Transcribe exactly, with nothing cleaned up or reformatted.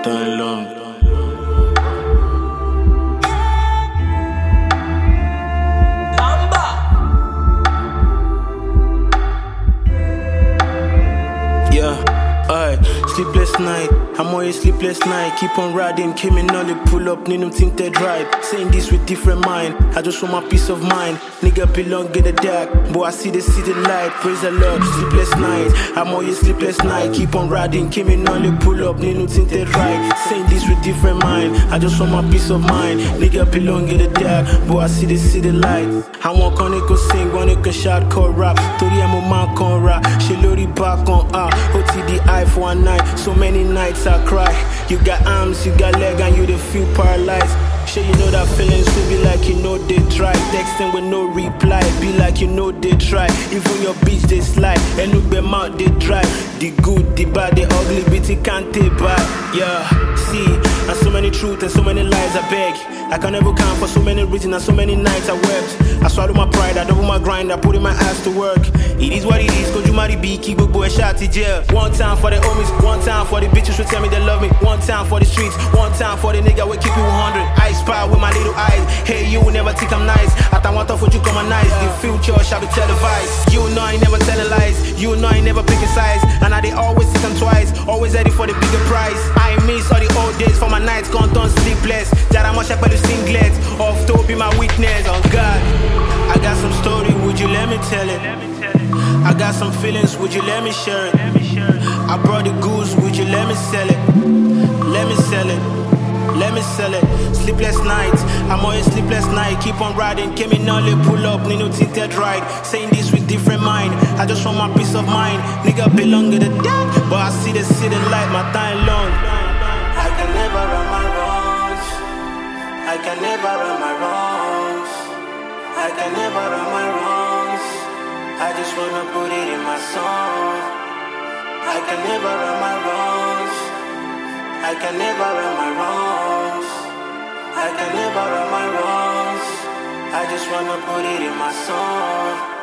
temps long. Yeah, aye, sleepless night. I'm always sleepless night. Keep on riding, came in all pull up, need no tinted ride. Saying this with different mind. I just want my peace of mind. Nigga belong in the dark, but I see the city light. Praise the Lord, sleepless night. I'm always sleepless night. Keep on riding, came in all pull up, need no tinted ride. Saying this with different mind. I just want my peace of mind. Nigga belong in the dark, but I see the city light. I want to go sing, want to shout, call rap. Tori I'm a man con rap. She lori back on ah. O T D I for one night. So many nights I cry. You got arms, you got leg, and you dey feel paralyzed. Sure you know that feeling, so be like you know they try. Texting with no reply, be like you know they try. Even your bitch they slide, and look them out they dry. The good, the bad, the ugly, but it can't take back. Yeah, see, and so many truth and so many lies I beg. I can never count for so many reasons and so many nights I wept. I swallow my pride, I double my grind, I put in my ass to work. It is what it is, cause you marry B, keep a boy shot to jail. One time for the homies, one time for the bitches who tell me they love me. One time for the streets, one time for the nigga we keep you one hundred. I spy with my little eyes, hey you never think I'm nice. I thought one thought what you come on nice, the future shall be televised. You know I never telling lies, you know I never picking sides. And I they always sit them twice, always ready for the bigger prize. I miss all the old days for my nights gone done sleepless. That I must have the singlets, off to be my witness. On God, I got some story, would you let me tell it? I got some feelings, would you let me share it? I brought the goose, would you let me sell it? Let me sell it, let me sell it. Sleepless nights, I'm always sleepless night. Keep on riding, came in all pull up, need no tinted ride. Saying this with different mind, I just want my peace of mind. Nigga belong to the dead, but I see the city light, my time long. I can never run my wrongs, I can never run my wrongs, I can never run my wrongs. I just wanna put it in my song. I can never run my wrongs, I can never run my wrongs, I can never run my wrongs. I just wanna put it in my song.